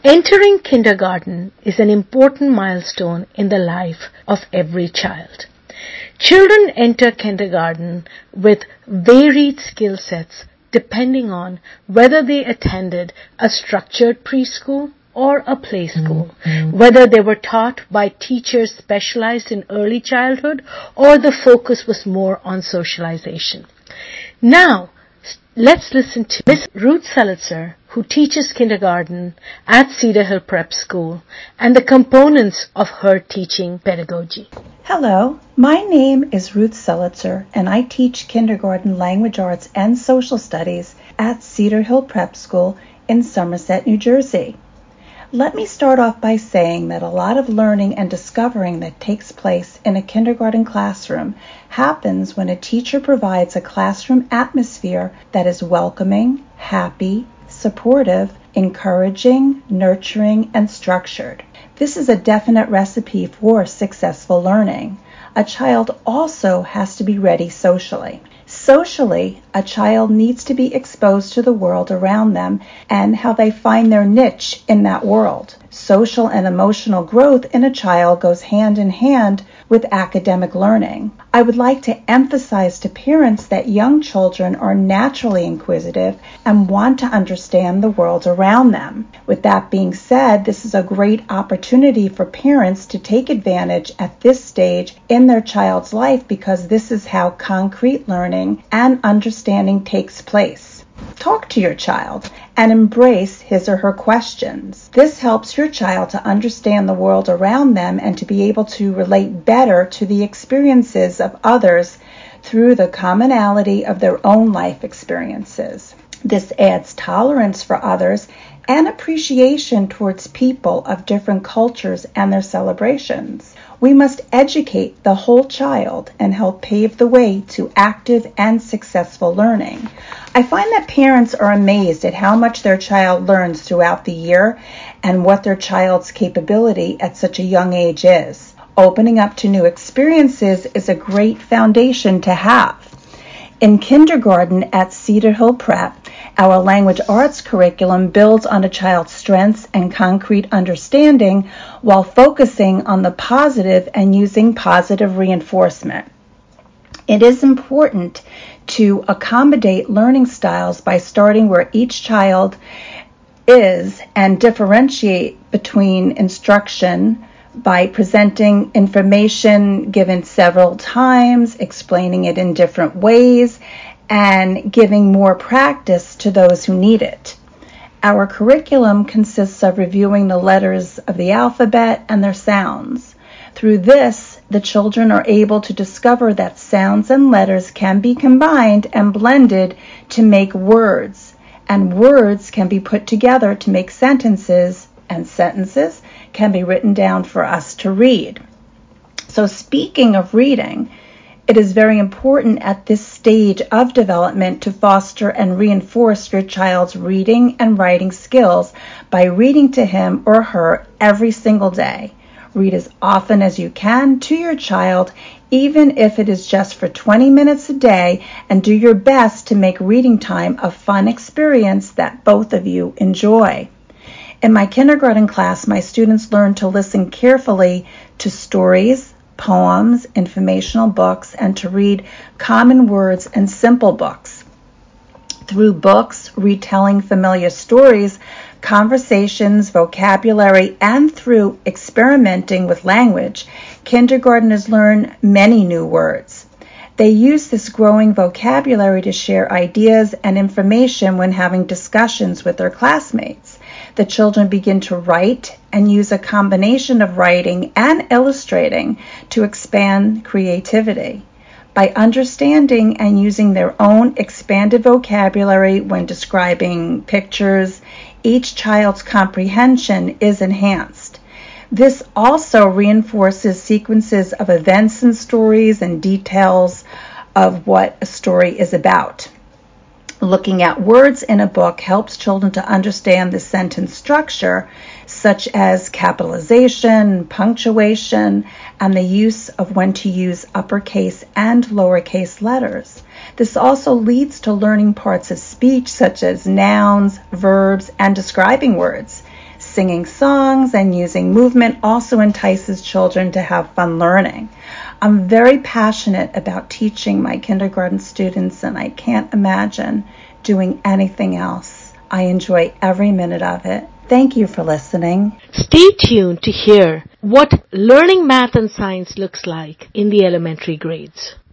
Entering kindergarten is an important milestone in the life of every child. Children enter kindergarten with varied skill sets depending on whether they attended a structured preschool or a play school, whether they were taught by teachers specialized in early childhood or the focus was more on socialization. Now, let's listen to Miss Ruth Selitzer, who teaches kindergarten at Cedar Hill Prep School, and the components of her teaching pedagogy. Hello, my name is Ruth Selitzer, and I teach kindergarten language arts and social studies at Cedar Hill Prep School in Somerset, New Jersey. Let me start off by saying that a lot of learning and discovering that takes place in a kindergarten classroom happens when a teacher provides a classroom atmosphere that is welcoming, happy, supportive, encouraging, nurturing, and structured. This is a definite recipe for successful learning. A child also has to be ready socially. Socially, a child needs to be exposed to the world around them and how they find their niche in that world. Social and emotional growth in a child goes hand in hand with academic learning. I would like to emphasize to parents that young children are naturally inquisitive and want to understand the world around them. With that being said, this is a great opportunity for parents to take advantage at this stage in their child's life because this is how concrete learning and understanding takes place. Talk to your child and embrace his or her questions. This helps your child to understand the world around them and to be able to relate better to the experiences of others through the commonality of their own life experiences. This adds tolerance for others and appreciation towards people of different cultures and their celebrations. We must educate the whole child and help pave the way to active and successful learning. I find that parents are amazed at how much their child learns throughout the year and what their child's capability at such a young age is. Opening up to new experiences is a great foundation to have. In kindergarten at Cedar Hill Prep, our language arts curriculum builds on a child's strengths and concrete understanding while focusing on the positive and using positive reinforcement. It is important to accommodate learning styles by starting where each child is and differentiate between instruction by presenting information given several times, explaining it in different ways, and giving more practice to those who need it. Our curriculum consists of reviewing the letters of the alphabet and their sounds. Through this, the children are able to discover that sounds and letters can be combined and blended to make words, and words can be put together to make sentences, and sentences can be written down for us to read. So speaking of reading, it is very important at this stage of development to foster and reinforce your child's reading and writing skills by reading to him or her every single day. Read as often as you can to your child, even if it is just for 20 minutes a day, and do your best to make reading time a fun experience that both of you enjoy. In my kindergarten class, my students learn to listen carefully to stories, poems, informational books, and to read common words and simple books. Through books, retelling familiar stories, conversations, vocabulary, and through experimenting with language, kindergartners learn many new words. They use this growing vocabulary to share ideas and information when having discussions with their classmates. The children begin to write and use a combination of writing and illustrating to expand creativity. By understanding and using their own expanded vocabulary when describing pictures, each child's comprehension is enhanced. This also reinforces sequences of events and stories and details of what a story is about. Looking at words in a book helps children to understand the sentence structure, such as capitalization, punctuation, and the use of when to use uppercase and lowercase letters. This also leads to learning parts of speech, such as nouns, verbs, and describing words. singing songs and using movement also entices children to have fun learning. I'm very passionate about teaching my kindergarten students, and I can't imagine doing anything else. I enjoy every minute of it. Thank you for listening. Stay tuned to hear what learning math and science looks like in the elementary grades.